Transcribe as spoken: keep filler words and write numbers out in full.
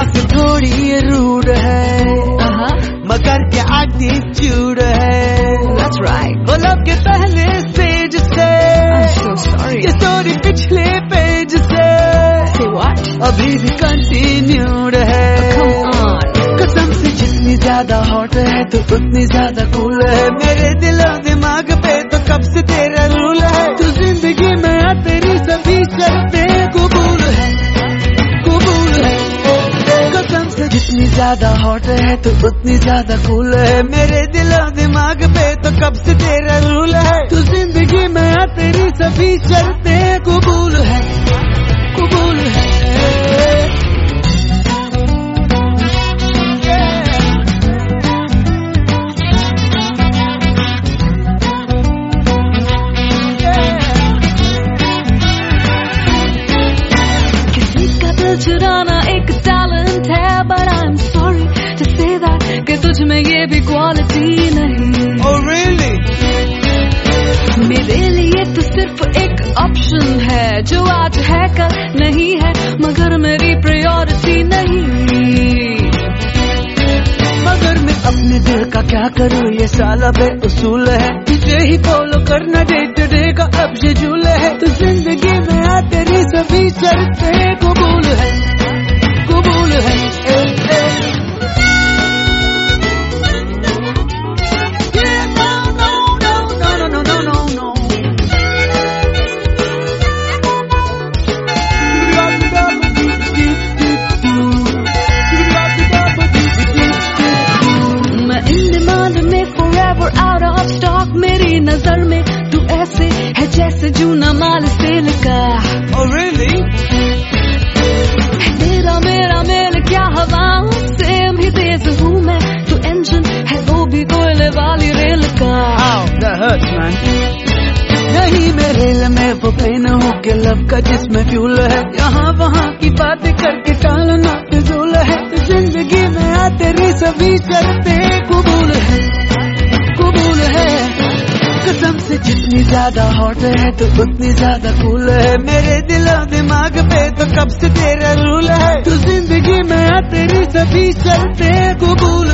बात थोड़ी रूड है, मगर क्या एटीट्यूड है। That's right. वो लब के पहले स्टेज से, I'm so sorry. ये स्टोरी पिछले पेज से Say what? अभी भी कंटिन्यूड है। Come on. कसम से जितनी ज्यादा हॉट है तो उतनी ज्यादा कूल है। मेरे दिलो दिमाग पे तो कब से तेरा रूल है। तू जिंदगी में आ तेरी सभी शर्तें कबूल है, कबूल है। कसम से जितनी ज्यादा हॉट है तो उतनी ज्यादा कूल है। मेरे दिलो दिमाग पे तो कब से तेरा रूल है। तू जिंदगी में आ तेरी सभी शर्तें कबूल है, कबूल है। चुराना एक टैलेंट है, but I'm sorry to say that कि तुझ में ये भी क्वालिटी नहीं। Oh really? मेरे लिए तो सिर्फ एक ऑप्शन है जो आज है कल नहीं है, मगर मेरी प्रायोरिटी नहीं। मगर मैं अपने दिल का क्या करूँ, ये साला बेउसूल है। तुझे ही फॉलो करना डे टू डे का अब शेड्यूल है। तो जिंदगी में आ तेरी सभी शर्तें कबूल है, कबूल है। ए, ए। Yeah, no, no, no, no, no, no, no, no. मैं इन डिमांड में forever out of stock, मेरी नजर में तू ऐसे है जैसे जूना माल सेल का। Oh really? मेरा मेरा मेल क्या हवाओं से भी तेज हूँ मैं, तू इंजन है वो भी कोयले वाली रेल का। Ow, that hurts, man. नहीं मैं रेल में वो प्लेन हूँ के लव का जिसमें फ्यूल है। यहाँ वहाँ की बातें करके टालना फिजूल है। तो जिंदगी में आ तेरी सभी शर्तें कबूल है, कबूल है। कसम से जितनी ज्यादा हॉट है तो उतनी ज्यादा कूल है। मेरे दिलो दिमाग पे तो कब से तेरा रूल है। तो जिंदगी में आ तेरी सभी शर्तें कबूल